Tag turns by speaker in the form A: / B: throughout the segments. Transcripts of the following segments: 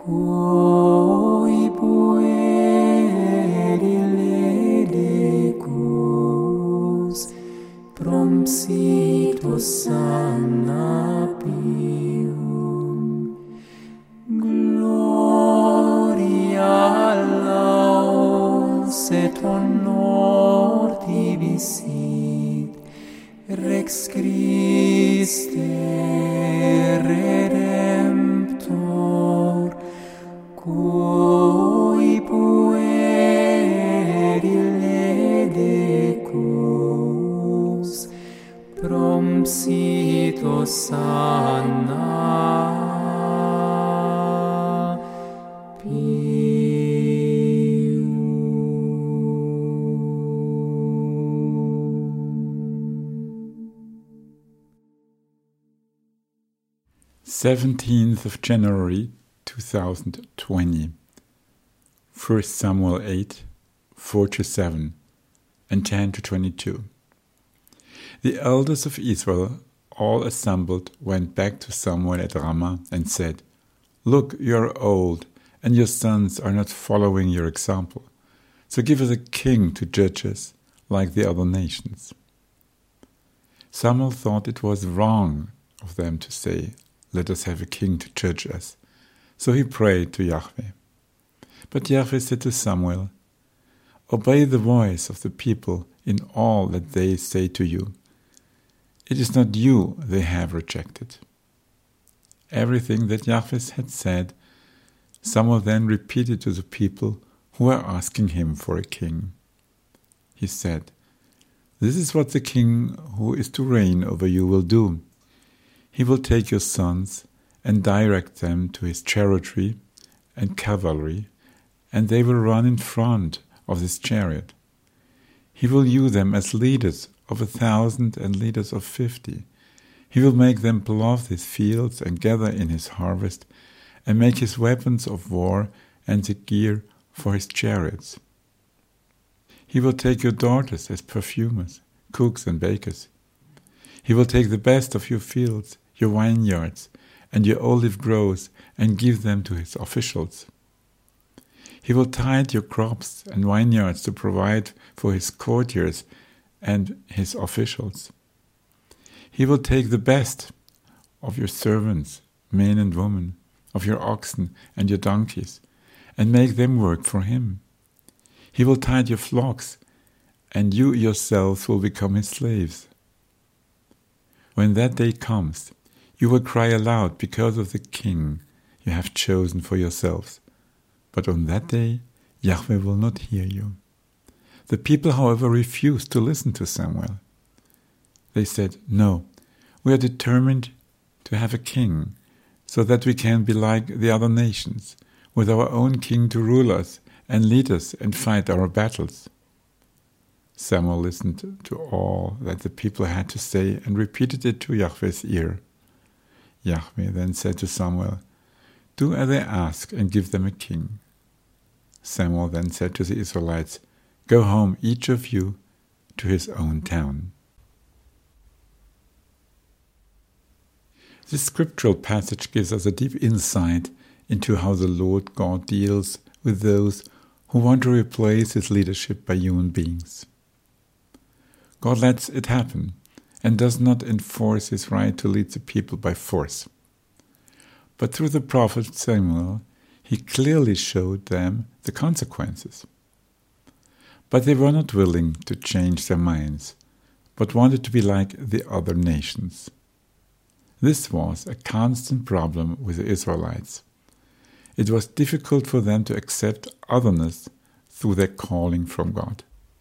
A: Cui pueri ledicus, prompsitus sana pium. Gloria laus et honor tibi sit, Rex Christe Redemptor, cui pueri ledicus, prompsitus sana pium.
B: 17th of January 2020. 1 Samuel 8, 4-7 and 10-22. The elders of Israel, all assembled, went back to Samuel at Ramah and said, "Look, you are old, and your sons are not following your example. So give us a king to judge us, like the other nations." Samuel thought it was wrong of them to say, "Let us have a king to judge us." So he prayed to Yahweh. But Yahweh said to Samuel, "Obey the voice of the people in all that they say to you. It is not you they have rejected." Everything that Yahweh had said, Samuel then repeated to the people who were asking him for a king. He said, "This is what the king who is to reign over you will do. He will take your sons and direct them to his chariotry and cavalry, and they will run in front of his chariot. He will use them as leaders of 1,000 and leaders of 50. He will make them plough his fields and gather in his harvest, and make his weapons of war and the gear for his chariots. He will take your daughters as perfumers, cooks and bakers. He will take the best of your fields, your vineyards, and your olive groves, and give them to his officials. He will tithe your crops and vineyards to provide for his courtiers and his officials. He will take the best of your servants, men and women, of your oxen and your donkeys, and make them work for him. He will tithe your flocks, and you yourselves will become his slaves. When that day comes, you will cry aloud because of the king you have chosen for yourselves. But on that day, Yahweh will not hear you." The people, however, refused to listen to Samuel. They said, "No, we are determined to have a king, so that we can be like the other nations, with our own king to rule us and lead us and fight our battles." Samuel listened to all that the people had to say and repeated it to Yahweh's ear. Yahweh then said to Samuel, "Do as they ask and give them a king." Samuel then said to the Israelites, "Go home, each of you, to his own town." This scriptural passage gives us a deep insight into how the Lord God deals with those who want to replace his leadership by human beings. God lets it happen and does not enforce his right to lead the people by force. But through the prophet Samuel, he clearly showed them the consequences. But they were not willing to change their minds, but wanted to be like the other nations. This was a constant problem with the Israelites. It was difficult for them to accept otherness through their calling from God.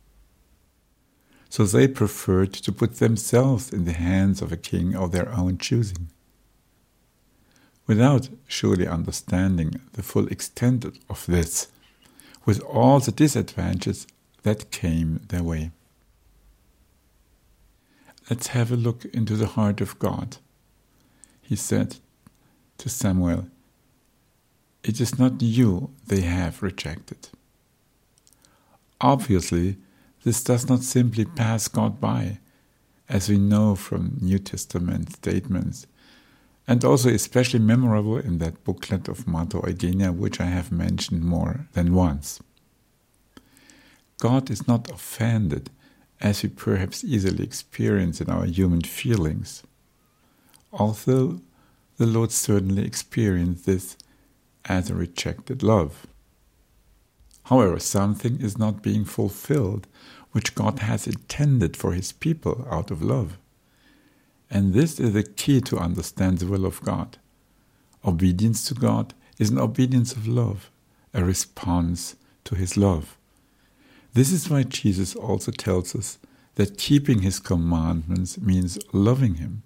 B: So they preferred to put themselves in the hands of a king of their own choosing, without surely understanding the full extent of this, with all the disadvantages that came their way. Let's have a look into the heart of God. He said to Samuel, "It is not you they have rejected." Obviously, this does not simply pass God by, as we know from New Testament statements and also especially memorable in that booklet of Mater Eugenia, which I have mentioned more than once. God is not offended, as we perhaps easily experience in our human feelings, although the Lord certainly experienced this as a rejected love. However, something is not being fulfilled which God has intended for His people out of love. And this is the key to understand the will of God. Obedience to God is an obedience of love, a response to His love. This is why Jesus also tells us that keeping His commandments means loving Him.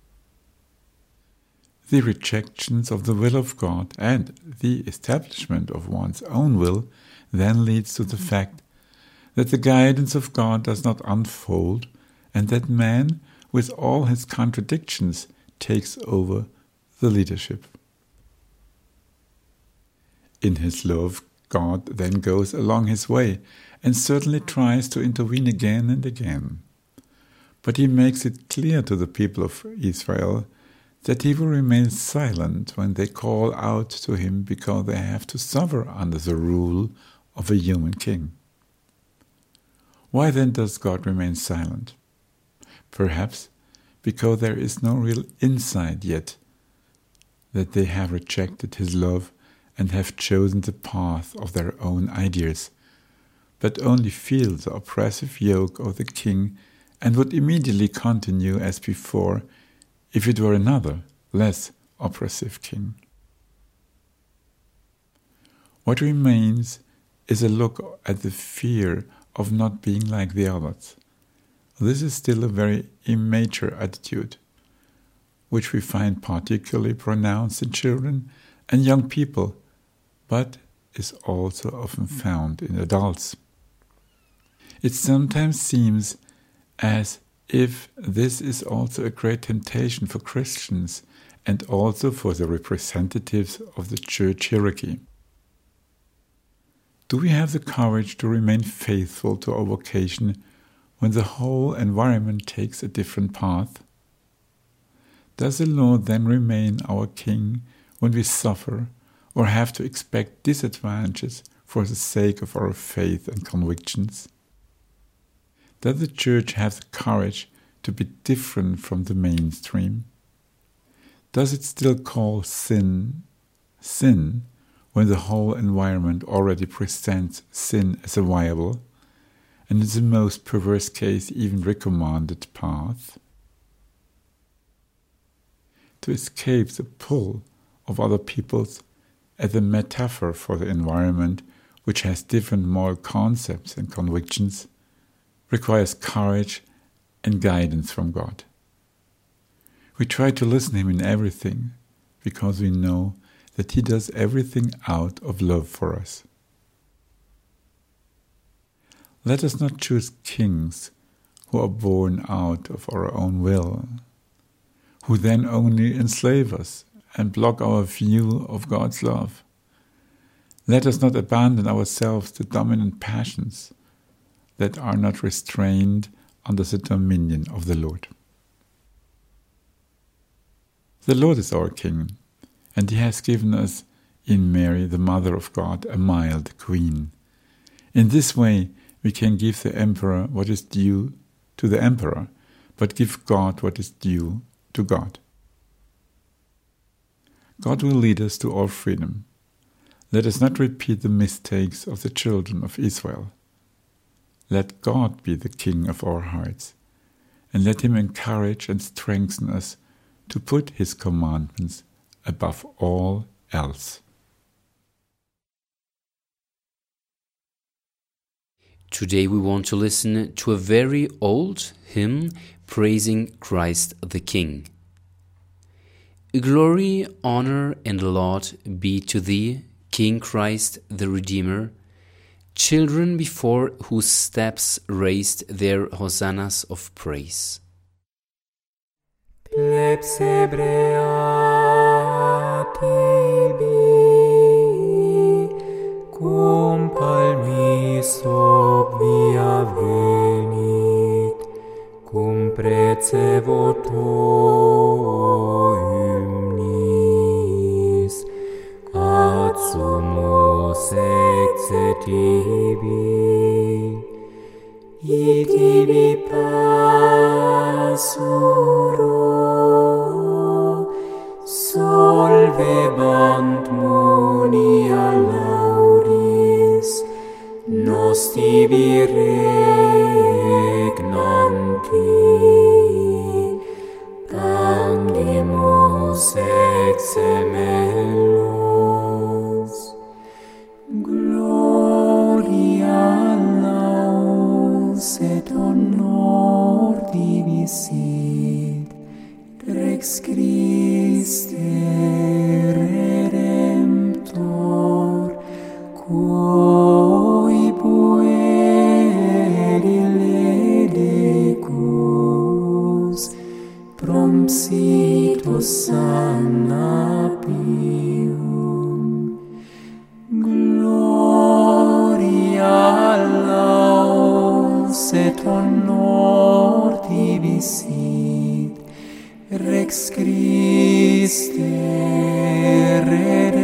B: The rejections of the will of God and the establishment of one's own will then leads to the fact that the guidance of God does not unfold and that man, with all his contradictions, takes over the leadership. In His love, God then goes along His way and certainly tries to intervene again and again. But He makes it clear to the people of Israel that He will remain silent when they call out to Him because they have to suffer under the rule of a human king. Why then does God remain silent? Perhaps because there is no real insight yet that they have rejected His love and have chosen the path of their own ideas, but only feel the oppressive yoke of the king and would immediately continue as before if it were another, less oppressive king. What remains is a look at the fear of not being like the others. This is still a very immature attitude, which we find particularly pronounced in children and young people, but is also often found in adults. It sometimes seems as if this is also a great temptation for Christians and also for the representatives of the church hierarchy. Do we have the courage to remain faithful to our vocation when the whole environment takes a different path? Does the Lord then remain our King when we suffer or have to expect disadvantages for the sake of our faith and convictions? Does the Church have the courage to be different from the mainstream? Does it still call sin, sin, when the whole environment already presents sin as a viable, and in the most perverse case even recommended path? To escape the pull of other peoples as a metaphor for the environment, which has different moral concepts and convictions, requires courage and guidance from God. We try to listen to Him in everything because we know that He does everything out of love for us. Let us not choose kings who are born out of our own will, who then only enslave us and block our view of God's love. Let us not abandon ourselves to dominant passions that are not restrained under the dominion of the Lord. The Lord is our King, and He has given us in Mary, the Mother of God, a mild Queen. In this way, we can give the Emperor what is due to the Emperor, but give God what is due to God. God will lead us to all freedom. Let us not repeat the mistakes of the children of Israel. Let God be the King of our hearts, and let Him encourage and strengthen us to put His commandments above all else.
C: Today we want to listen to a very old hymn praising Christ the King. Glory, honor, and laud be to Thee, King Christ the Redeemer, children before whose steps raised their hosannas of praise.
A: Plebs Hebrea tibi, cum palmis obvia venit, cum precevo tuo ut sumus exit ibi, et ibi passuro, solvebant munia laudis, nos tibi regnanti, tangimus exemelos. Gloria laus et honor divisit, Rex Christe Redemptor, quo puerile decus, prompsitus sana pium. Gloria laus et honor divisit, Rex Christe Redemptor,